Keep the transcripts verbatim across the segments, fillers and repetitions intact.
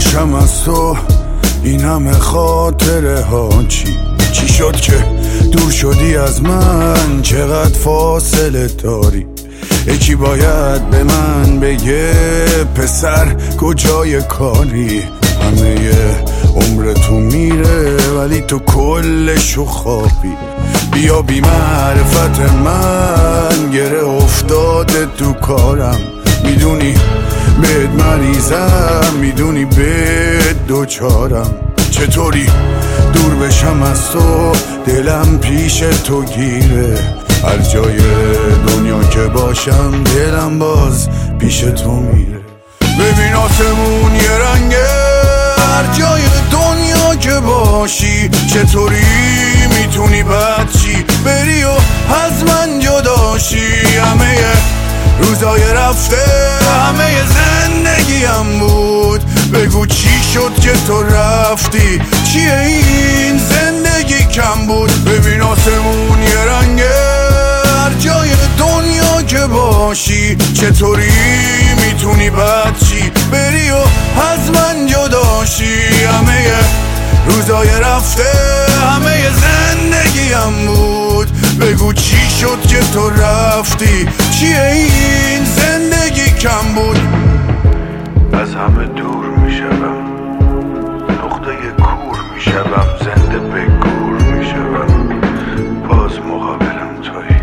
بشم از تو این همه خاطره ها. چی چی شد که دور شدی از من؟ چقدر فاصله داری؟ یکی باید به من بگه پسر کجای کاری؟ همه عمر تو میره ولی تو کلشو خوابی. بیا بی معرفت من گره افتاده تو کارم. میدونی بهت مریضم، میدونی بهت دوچارم. چطوری دور بشم از تو؟ دلم پیش تو گیره. هر جای دنیا که باشم دلم باز پیش تو میره. ببین آسمون یه رنگه هر جای دنیا که باشی. چطوری میتونی بد چی بری و از من جداشی؟ همه روزای رفته همه زندگیم بود. بگو چی شد که تو رفتی؟ چیه این زندگی کم بود؟ ببین آسمون یه رنگه هر جای دنیا که باشی. چطوری میتونی بد چی بری و از من جداشی؟ همه روزای رفته همه زندگیم بود. بگو چی شد که تو رفتی؟ چیه این زندگی کم بود؟ از همه دور میشم، نقطه کور میشم، زنده به گور میشم، باز مقابلم توی.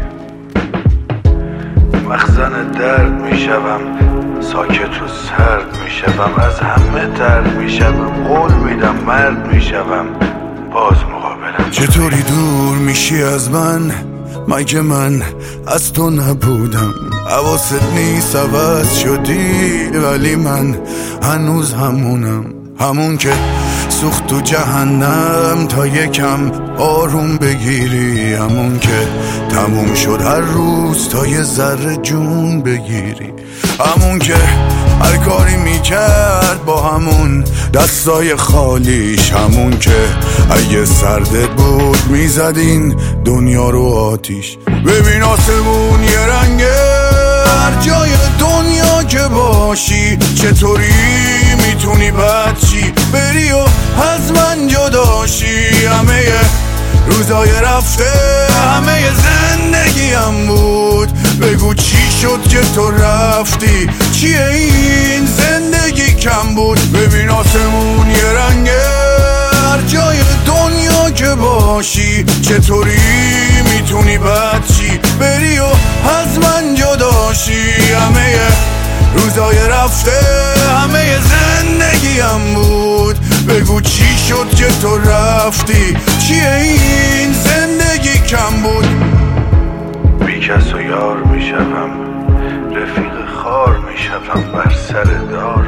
مخزن درد میشم، ساکت و سرد میشم، از همه درد میشم، قول میدم مرد میشم، باز مقابلم. چطوری دور میشی از من؟ مگه من از تو نبودم؟ حواست نیست عوض شدی ولی من هنوز همونم. همون که سوخت تو جهنم تا یکم آروم بگیری. همون که تموم شد هر روز تا یه ذره جون بگیری. همون که هر کاری میکرد با همون دستای خالیش. همون که اگه سردت بود میزدین دنیا رو آتیش. ببین آسمون یه رنگه هر جای دنیا که باشی. چطوری میتونی بد چی بری و از من جداشی؟ همه روزای رفته همه زندگیم بود. بگو چی شد که تو رفتی؟ چیه این زندگی کم بود؟ ببین آسمون یه رنگه هر جای دنیا که باشی. چطوری میتونی بد چی بری و از من جداشی؟ همه روزای رفته همه زندگیم بود. بگو چی شد که تو رفتی؟ چیه این زندگی کم بود؟ بی کس و یار میشم، رفیق خار میشم، بر سر دار